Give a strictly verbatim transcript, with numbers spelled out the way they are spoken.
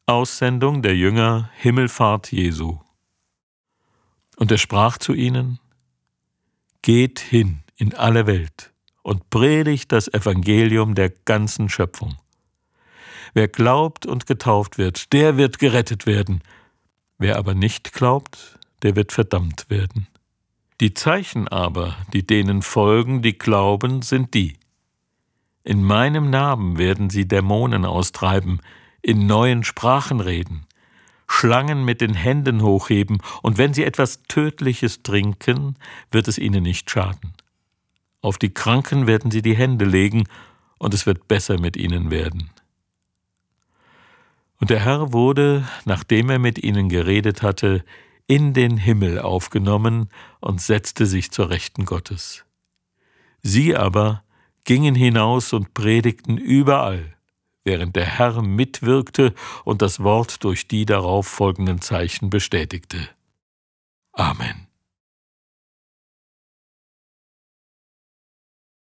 Aussendung der Jünger, Himmelfahrt Jesu. Und er sprach zu ihnen: Geht hin in alle Welt und predigt das Evangelium der ganzen Schöpfung. Wer glaubt und getauft wird, der wird gerettet werden. Wer aber nicht glaubt, der wird verdammt werden. Die Zeichen aber, die denen folgen, die glauben, sind die: In meinem Namen werden sie Dämonen austreiben, in neuen Sprachen reden, Schlangen mit den Händen hochheben, und wenn sie etwas Tödliches trinken, wird es ihnen nicht schaden. Auf die Kranken werden sie die Hände legen, und es wird besser mit ihnen werden. Und der Herr wurde, nachdem er mit ihnen geredet hatte, in den Himmel aufgenommen und setzte sich zur Rechten Gottes. Sie aber gingen hinaus und predigten überall, während der Herr mitwirkte und das Wort durch die darauf folgenden Zeichen bestätigte. Amen.